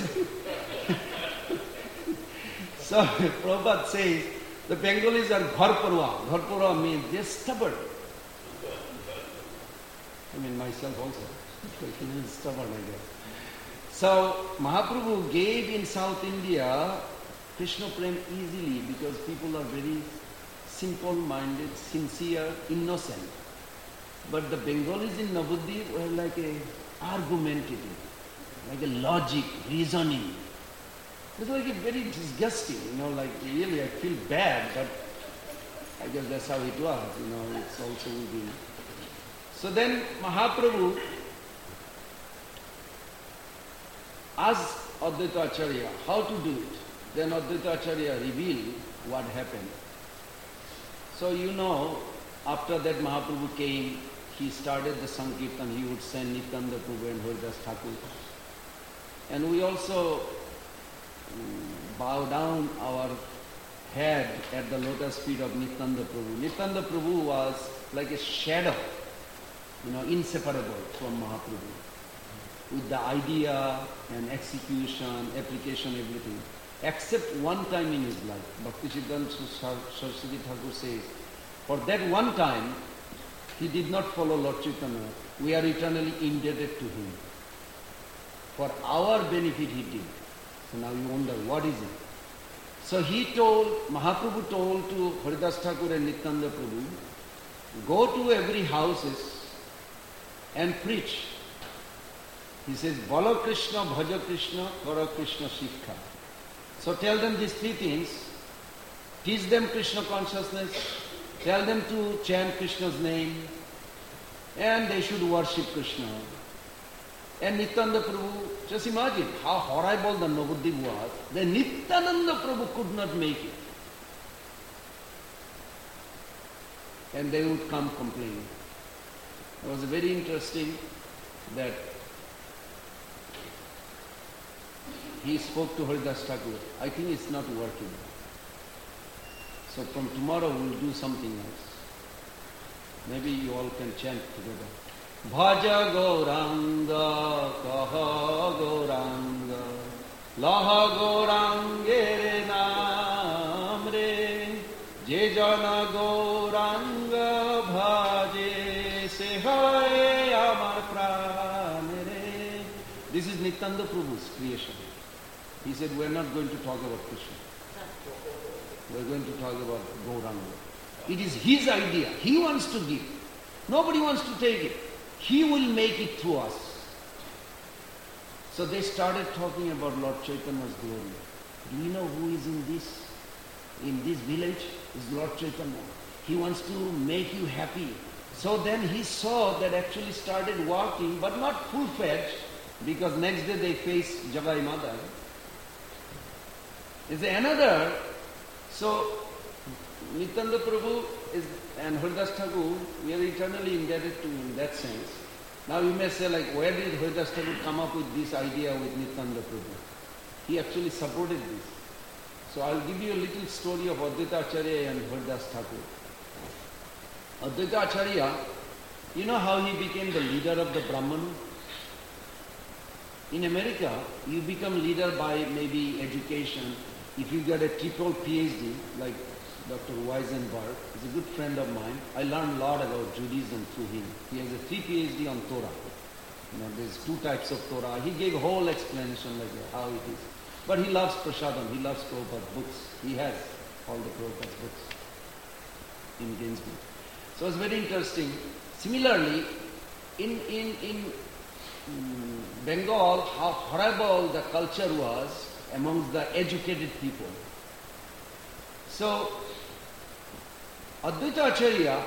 So Prabhupada says, the Bengalis are Gharparwa. Gharparwa means they're stubborn. I mean myself also. Stubborn, I guess. So Mahaprabhu gave in South India Krishna Prem easily because people are very simple-minded, sincere, innocent. But the Bengalis in Navadvip were like a argumentative, like a logic, reasoning. It's like a very disgusting, like really I feel bad, but I guess that's how it was, it's also within. So then Mahaprabhu asked Advaita Acharya how to do it. Then Advaita Acharya revealed what happened. So after that Mahaprabhu came, he started the Sankirtan, he would send Nityananda Prabhu and Haridas Thakur. And we also bow down our head at the lotus feet of Nityananda Prabhu. Nityananda Prabhu was like a shadow, inseparable from Mahaprabhu. With the idea and execution, application, everything. Except one time in his life. Bhaktisiddhanta Saraswati Thakur says, for that one time, he did not follow Lord Chaitanya. We are eternally indebted to him. For our benefit he did. So now you wonder, what is it? So Mahaprabhu told to Haridas Thakur and Nityananda Prabhu, go to every houses and preach. He says, Bala Krishna, Bhaja Krishna, Kara Krishna Shikha. So tell them these three things. Teach them Krishna consciousness. Tell them to chant Krishna's name. And they should worship Krishna. And Nityananda Prabhu, just imagine how horrible the Navadvip was. Then Nityananda Prabhu could not make it. And they would come complaining. It was very interesting that he spoke to Haridas Thakur. I think it's not working. So from tomorrow we'll do something else. Maybe you all can chant together. Bhaja Gauranga, Kaha Gauranga, Laha Gaurangere Namre, Je Jana Gauranga Bhaje, Se Hai Amar Pranere. This is Nityananda Prabhu's creation. He said, we are not going to talk about Krishna. We are going to talk about Gauranga. It is his idea. He wants to give. Nobody wants to take it. He will make it through us. So they started talking about Lord Chaitanya's glory. Do you know who is in this village? Is Lord Chaitanya. He wants to make you happy. So then he saw that actually started walking, but not full-fledged, because next day they face Jagai Mother. Is another. So Nityananda Prabhu and Haridas Thakur, we are eternally indebted to him in that sense. Now you may say, like, where did Haridas Thakur come up with this idea with Nityananda Prabhu? He actually supported this. So I'll give you a little story of Advaita Acharya and Haridas Thakur. Advaita Acharya, you know how he became the leader of the Brahman? In America, you become leader by maybe education. If you get a triple PhD, like Dr. Weisenberg, he's a good friend of mine. I learned a lot about Judaism through him. He has a 3 PhD on Torah. You know, there's 2 types of Torah. He gave a whole explanation like how it is. But he loves Prasadam. He loves Prabhupada's books. He has all the Prabhupada's books in Gainsborough. So it's very interesting. Similarly, in Bengal, how horrible the culture was amongst the educated people. So, Advaita Acharya,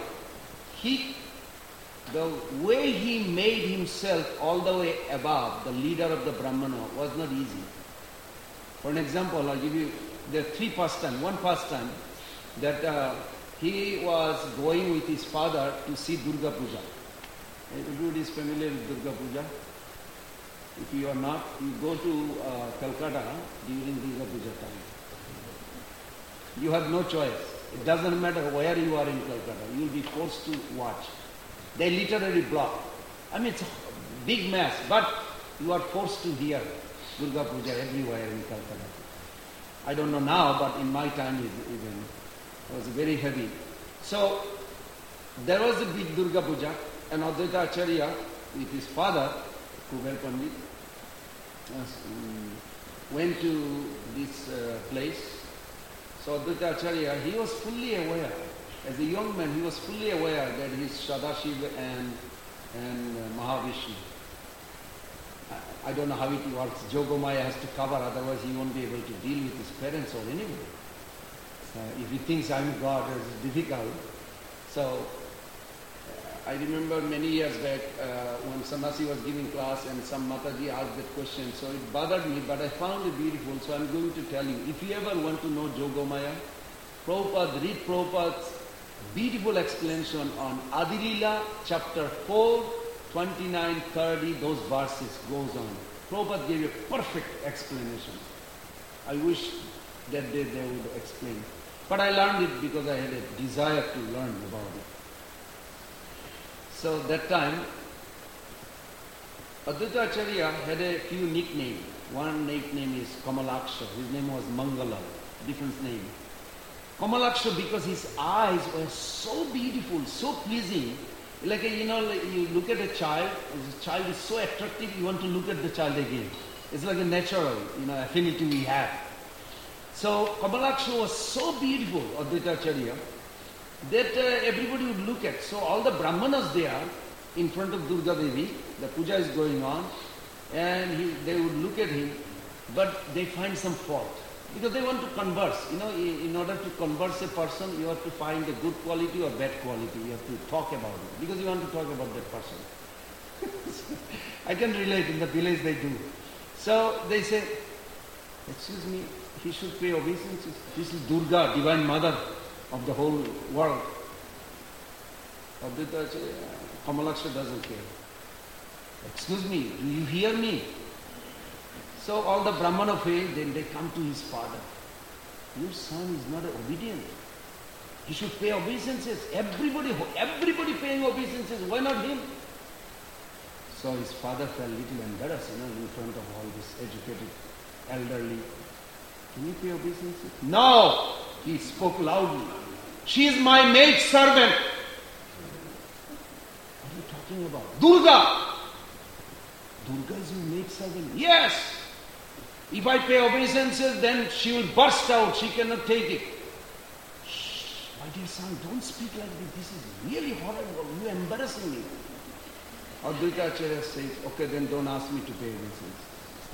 the way he made himself all the way above, the leader of the Brahmana, was not easy. For an example, I'll give you, there are 3 pastimes. One pastime that he was going with his father to see Durga Puja. Everybody is familiar with Durga Puja. If you are not, you go to Calcutta during Durga Puja time. You have no choice. It doesn't matter where you are in Calcutta. You will be forced to watch. They literally block. I mean, it's a big mass, but you are forced to hear Durga Puja everywhere in Calcutta. I don't know now, but in my time it was very heavy. So, there was a big Durga Puja, and Advaita Acharya, with his father, Kuber Pandit, went to this place. So Advaita Acharya, he was fully aware, as a young man, he was fully aware that he is Sadashiva and Mahavishnu. I don't know how it works. Jogomaya has to cover, otherwise he won't be able to deal with his parents or anybody. If he thinks I'm God, it's difficult. So I remember many years back when Sannyasi was giving class and some Mataji asked that question. So it bothered me, but I found it beautiful. So I'm going to tell you. If you ever want to know Jogomaya, read Prabhupada's beautiful explanation on Adilila chapter 4, 29, 30, those verses goes on. Prabhupada gave a perfect explanation. I wish that day they would explain. But I learned it because I had a desire to learn about it. So that time, Advaita Acharya had a few nicknames. One nickname is Kamalaksha. His name was Mangala, different name. Kamalaksha because his eyes were so beautiful, so pleasing. Like, like you look at a child, the child is so attractive, you want to look at the child again. It's like a natural, affinity we have. So Kamalaksha was so beautiful, Advaita Acharya, that everybody would look at. So all the Brahmanas there in front of Durga Devi, the puja is going on, and they would look at him, but they find some fault. Because they want to converse. In order to converse a person, you have to find a good quality or bad quality. You have to talk about it. Because you want to talk about that person. I can relate, in the village they do. So they say, excuse me, he should pay obeisances. This is Durga, Divine Mother of the whole world. Advaita Kamalaksha doesn't care. Excuse me, do you hear me? So all the Brahmana fail, then they come to his father. Your son is not obedient. He should pay obeisances. Everybody paying obeisances, why not him? So his father felt a little embarrassed, in front of all this educated elderly. Can you pay obeisances? No! He spoke loudly. She is my maid servant. What are you talking about? Durga! Durga is your maid servant? Yes! If I pay obeisances, then she will burst out. She cannot take it. Shh, my dear son, don't speak like this. This is really horrible. You are embarrassing me. Advaita Acharya says, okay, then don't ask me to pay obeisances.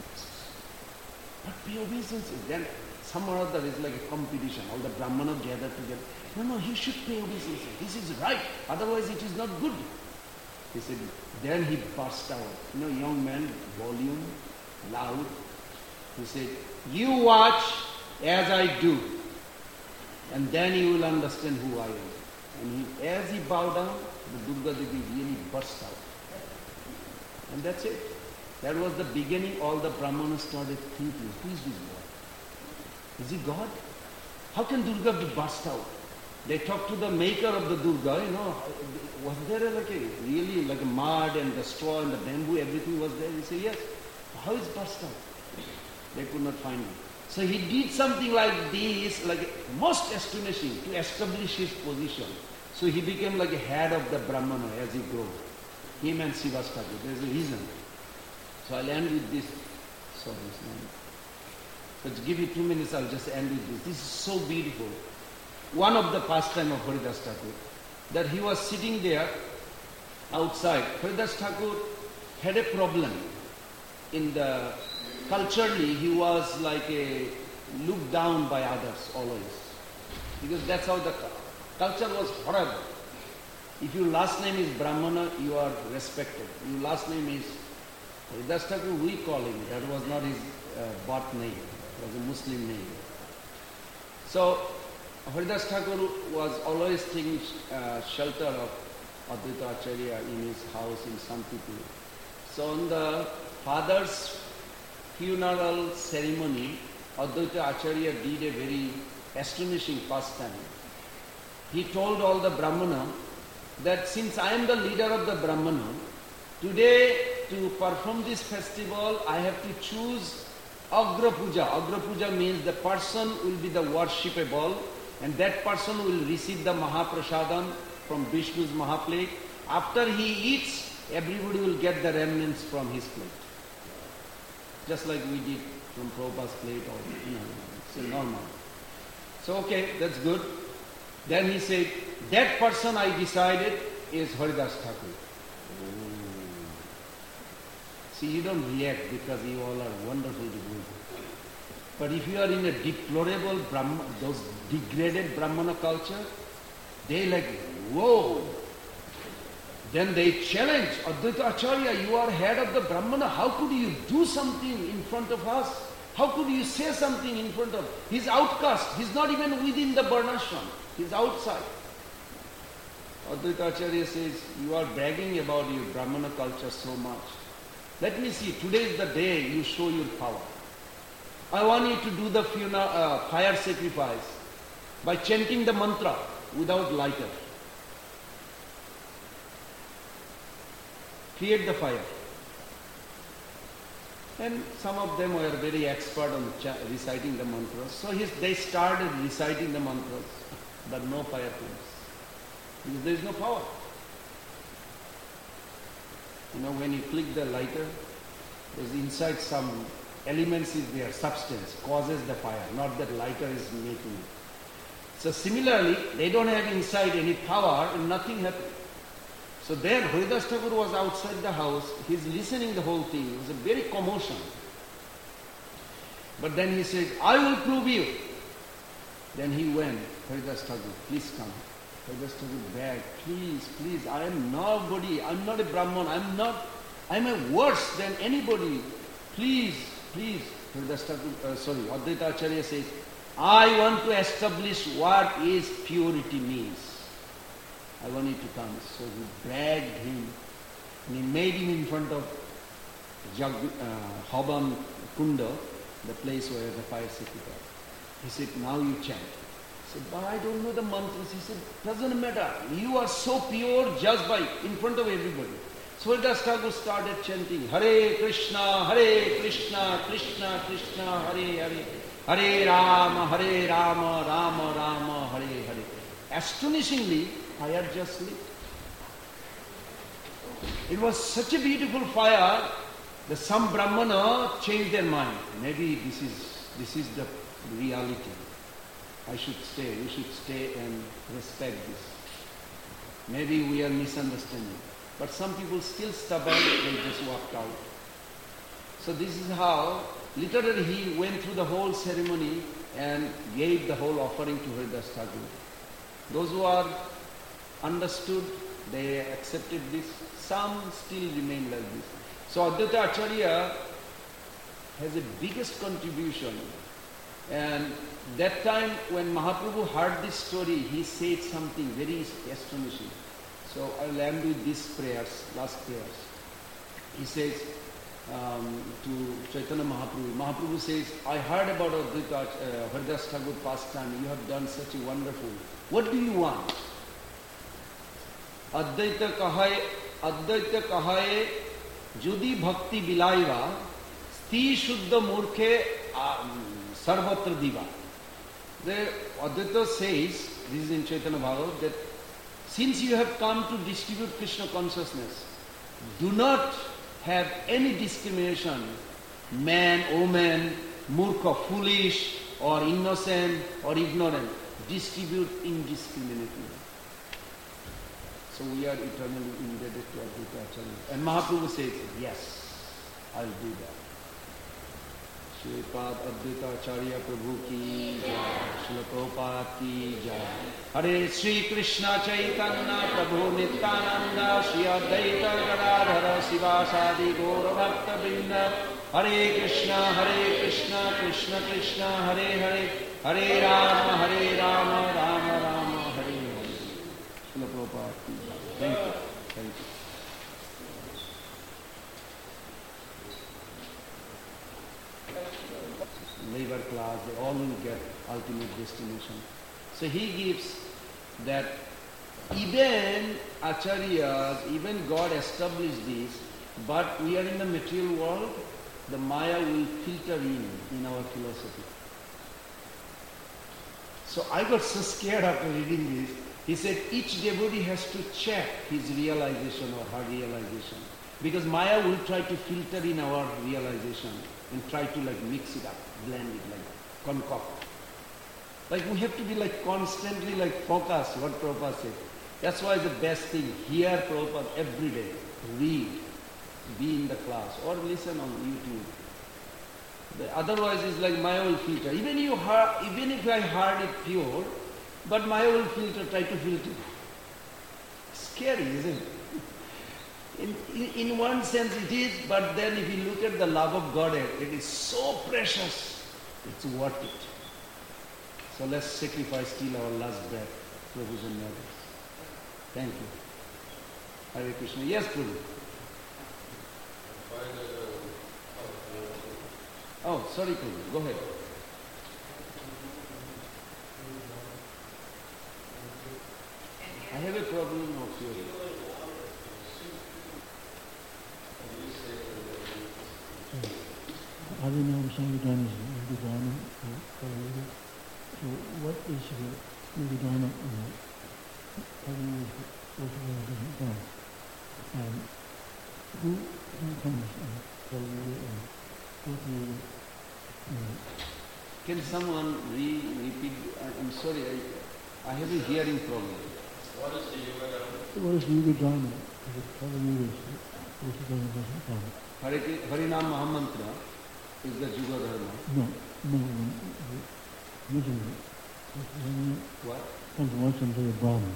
but pay obeisance. Then some or other is like a competition. All the Brahmana gather together. No, he should pay obeisance. This is right. Otherwise it is not good. He said, then he burst out. Young man, volume, loud. He said, you watch as I do. And then you will understand who I am. And as he bowed down, the Durga Devi really burst out. And that's it. That was the beginning. All the Brahmanas started thinking, who is this boy? Is he God? How can Durga be burst out? They talked to the maker of the Durga, was there like a mud and the straw and the bamboo, everything was there? He said, yes. How is burst out? They could not find it. So he did something like this, like most astonishing, to establish his position. So he became like a head of the Brahmana as he grew. Him and Srivas Thakur. There's a reason. So I'll end with this. Sorry, to give you 2 minutes, I'll just end with this. This is so beautiful. One of the pastime of Haridas Thakur, that he was sitting there outside. Haridas Thakur had a problem. Culturally, he was like looked down by others always. Because that's how the culture was horrible. If your last name is Brahmana, you are respected. Your last name is Haridas Thakur, we call him. That was not his birth name. It was a Muslim name. So Haridas Thakur was always taking shelter of Advaita Acharya in his house in Santipur. So on the father's funeral ceremony, Advaita Acharya did a very astonishing pastime. He told all the Brahmana that since I am the leader of the Brahmana, today to perform this festival, I have to choose Agra Puja. Agra Puja means the person will be the worshipable, and that person will receive the Mahaprasadam from Vishnu's Mahaplate. After he eats, everybody will get the remnants from his plate. Just like we did from Prabhupada's plate, or it's normal. So okay, that's good. Then he said, that person I decided is Haridas Thakur. See, you don't react because you all are wonderful devotees. But if you are in a deplorable those degraded Brahmana culture, they like, whoa. Then they challenge, Advaita Acharya, you are head of the Brahmana. How could you do something in front of us? How could you say something in front of? He's outcast. He's not even within the Varnashram. He's outside. Advaita Acharya says, you are bragging about your Brahmana culture so much. Let me see, today is the day you show your power. I want you to do the fire sacrifice by chanting the mantra without lighter. Create the fire. And some of them were very expert on reciting the mantras. So they started reciting the mantras, but no fire comes. Because there is no power. When you click the lighter, there's inside some elements is there, substance, causes the fire, not that lighter is making it. So similarly, they don't have inside any power and nothing happens. So then Haridas Thakur was outside the house, he's listening the whole thing, it was a very commotion. But then he said, I will prove you. Then he went, Haridas Thakur, please come. Haridas Thakur begged, please, I am nobody, I'm not a Brahman, I'm a worse than anybody. Please, Haridas Thakur, Advaita Acharya says, I want to establish what is purity means. I want you to come. So he dragged him and he made him in front of Havan Kunda, the place where the fire sacrifice. He said, now you chant. He said, but I don't know the mantras. He said, doesn't matter. You are so pure just by in front of everybody. So Haridas Thakur started chanting, Hare Krishna, Krishna Krishna, Hare Hare, Hare Rama, Rama Rama, Hare Hare. Astonishingly, fire just lit. It was such a beautiful fire that some Brahmana changed their mind. Maybe this is the reality. We should stay and respect this. Maybe we are misunderstanding. But some people still stubborn, they just walked out. So this is how Literally, he went through the whole ceremony and gave the whole offering to Haridas Thakur. Those who are understood, they accepted this. Some still remain like this. So Advaita Acharya has a biggest contribution. And that time when Mahaprabhu heard this story, he said something very astonishing. So I'll end with these prayers, last prayers. He says to Chaitanya Mahaprabhu, Mahaprabhu says, I heard about Advaita Haridas Thakur pastime. You have done such a wonderful. What do you want? Advaita kahaye judi bhakti bilaiva sti shuddha murkhe sarvatra diva. The Advaita says, this is in Chaitanya Bhagavat, that since you have come to distribute Krishna consciousness, do not have any discrimination, man, woman, murkha, foolish, or innocent, or ignorant. Distribute indiscriminately. So we are eternally indebted to Advaita Acharya. And Mahaprabhu says, yes, I'll do that. Shripad Advaita Acharya Prabhu ki jai, Srila Prabhupada ki jai. Hare Sri Krishna Chaitanya Prabhu Nityananda Shri Advaita Gadadhara Sivasadi Gaura Bhakta Vrinda. Hare Krishna, Krishna Krishna, Hare Hare, Hare Rama, Rama Rama, Hare Hare. Srila Prabhupada ki jai. Thank you. Thank you. Labor class, they all will get ultimate destination. So he gives that even Acharyas, even God established this, but we are in the material world, the Maya will filter in our philosophy. So I got so scared after reading this. He said each devotee has to check his realization or her realization. Because Maya will try to filter in our realization and try to mix it up, blend it concoct. We have to be constantly focused, what Prabhupada said. That's why the best thing, hear Prabhupada every day, read, be in the class, or listen on YouTube. Otherwise it's Maya will filter. Even if I heard it pure, but Maya will filter, try to filter. Scary, isn't it? In one sense it is, but then if you look at the love of Godhead, it is so precious, it's worth it. So let's sacrifice till our last breath, Prabhu's and mothers. Thank you. Hare Krishna. Yes, Prabhu. Oh, sorry, Prabhu. Go ahead. I have a problem of hearing. Harinam Sankirtan is Nirvana. So what is the Nirvana? Harinam is what done. And who comes and tells you and what you Can someone repeat? I'm sorry, I have a hearing problem. What is the Yuga Dharma? What is the Yuga Dharma? Harinam Mahamantra is the Yuga Dharma. No. Usually, what? Comes once in the Brahma.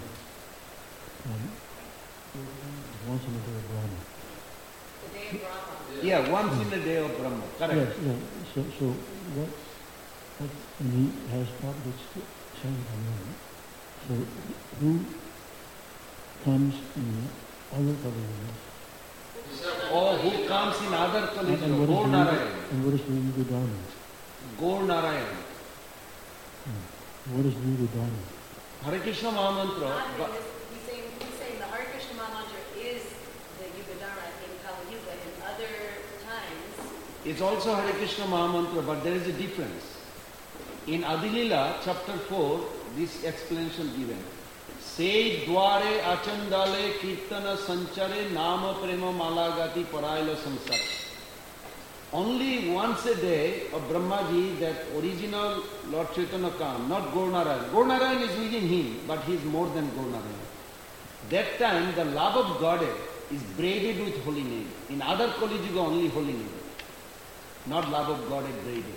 Once in the day of Brahma. The day of Brahma. Yeah, once in the day of Brahma. Correct. Yes. So what he has taught this Sankirtan. So who comes in other Kaliyugas? Oh, who comes in other Kaliyugas? Gaur Narayan. And what is the Yuga Dharma? Gaur Narayan. What is the Yuga Dharma? Hare Krishna Mahamantra. He's saying the Hare Krishna Mahamantra is the Yuga Dharma in Kali Yuga. In other times, It's also Hare Krishna Mahamantra, but there is a difference. In Adilila, chapter 4, this explanation given. Sei dware achandale kirtana sanchare nama prema malagati parayala samsara. Only once a day of Brahmaji, that original Lord Chaitanya comes, not Gaur Narayan. Gaur Narayan is within him, but he is more than Gaur Narayan. That time the love of Godhead is braided with holy name. In other Kali Yuga only holy name. not love of God at braided.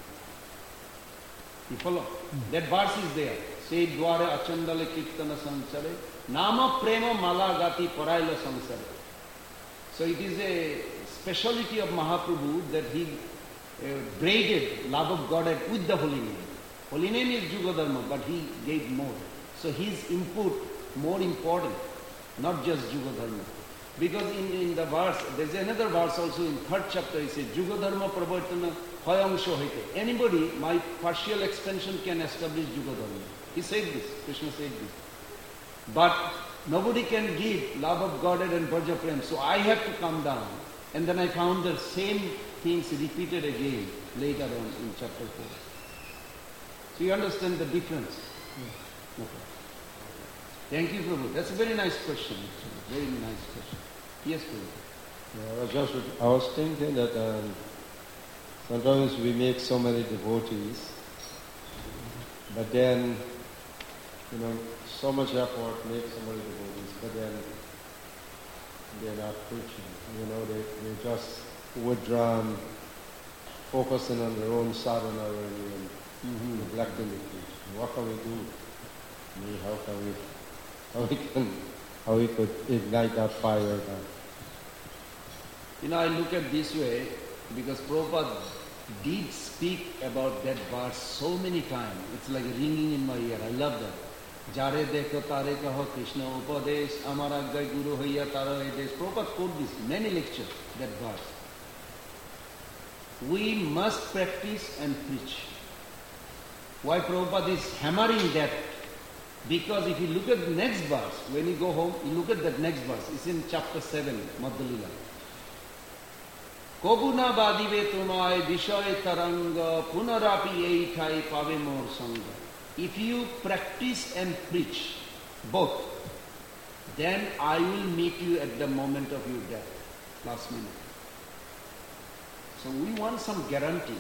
You follow? That verse is there. Say dware achandale kirtana sanchare, nama prema mala gati paraila sansare. So it is a speciality of Mahaprabhu that he braided love of God with the holy name. Holy name is Juga Dharma, but he gave more. So his input more important, not just Juga Dharma. Because in the verse, there's another verse also in 3rd chapter, he says, Juga Dharma pravartana hayangsho haite. Anybody, my partial expansion can establish Juga Dharma. He said this, Krishna said this. But nobody can give love of Godhead and Braja Prem, so I have to come down. And then I found the same things repeated again later on in chapter 4. So you understand the difference? Okay. Thank you, Prabhu. That's a very nice question, actually. Very nice question. Yes, Prabhu. Yeah, I was thinking that sometimes we make so many devotees, but then, so much effort make so many devotees, but then they're not preaching. They're just withdrawn, focusing on their own sadhana and neglecting the preaching. What can we do? How we could ignite that fire? I look at this way because Prabhupada did speak about that verse so many times. It's like ringing in my ear. I love that. Jare dekho tare kaho Krishna upadesh, amar aggai guru hoiya taro edesh. Prabhupada quote this, many lectures, that verse. We must practice and preach. Why Prabhupada is hammering that? Because if you look at the next verse, when you go home, you look at that next verse. It's in chapter 7, Madhya Lila. Kobuna badive tumai vishay taranga punarapi eitai pave mor sangha. If you practice and preach both, then I will meet you at the moment of your death, last minute. So we want some guarantee.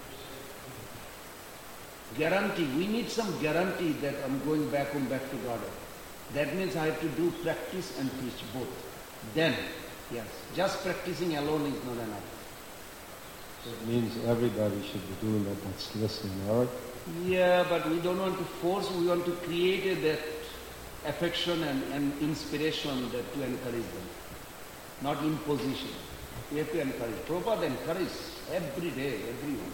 We need some guarantee that I'm going back home, back to God. That means I have to do practice and preach both. Then, yes, just practicing alone is not enough. So it means everybody should be doing that that's listening, right? Yeah, but we don't want to force, we want to create that affection and inspiration that to encourage them. Not imposition. We have to encourage. Prabhupada encourages every day, everyone.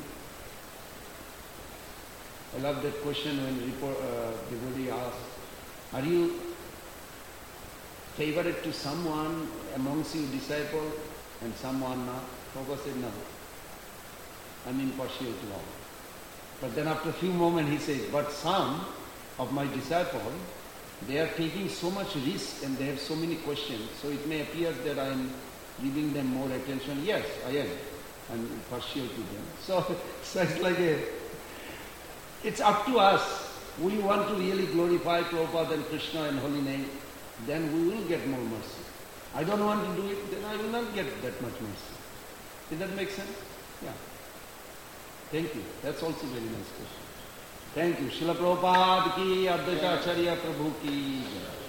I love that question when devotee asks, are you favorite to someone amongst you disciple and someone not? Prabhupada said no. I'm impartial to all. But then after a few moments he says, but some of my disciples, they are taking so much risk and they have so many questions, so it may appear that I am giving them more attention. Yes, I am. I'm partial to them. So it's like it's up to us. We want to really glorify Prabhupada and Krishna and holy name, then we will get more mercy. I don't want to do it, then I will not get that much mercy. Does that make sense? Yeah. Thank you. That's also very nice question. Thank you. Srila Prabhupada ki, Advaita Acharya Prabhu ki.